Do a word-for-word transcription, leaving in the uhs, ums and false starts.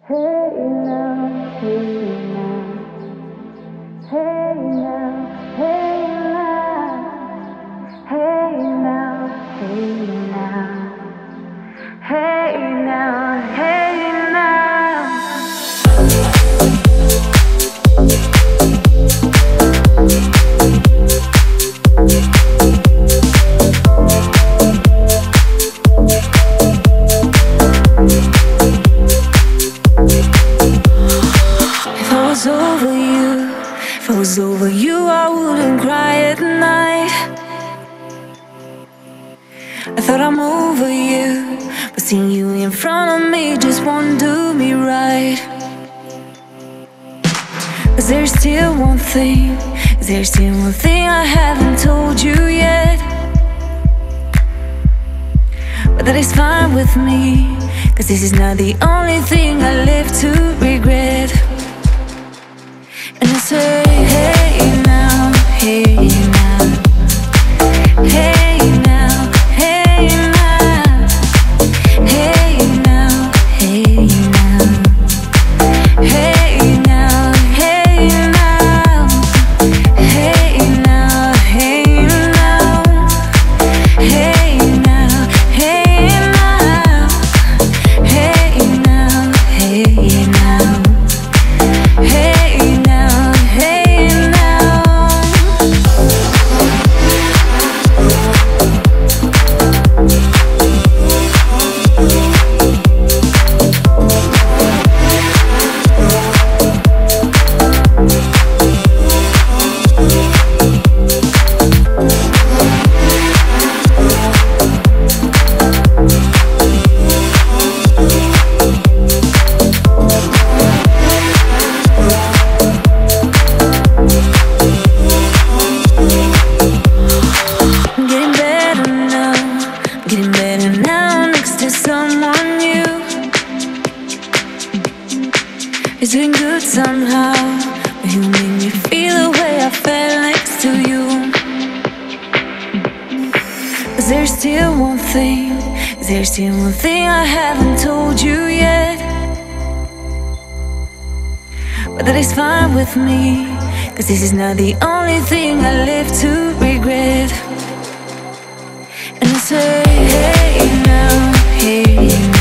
Hey now, hey now, hey now, hey now, hey now, hey now, hey now, hey now. If I was over you, if I was over you, I wouldn't cry at night. I thought I'm over you, but seeing you in front of me just won't do me right. Is there still one thing, is there still one thing I haven't told you yet? But that is fine with me, cause this is not the only thing I live to regret. And I say, hey now, hey now, hey now, hey now, hey now, hey now, hey now, hey now, hey now, hey now, hey now, hey now, hey now, hey now, hey now, hey now. I'm getting better now, I'm getting better now next to someone new. It's doing good somehow, but you make me feel the way I felt next to you. Is there still one thing, is there still one thing I haven't told you yet? But that is fine with me, cause this is not the only thing I live to regret. And I say, hey now, hey now.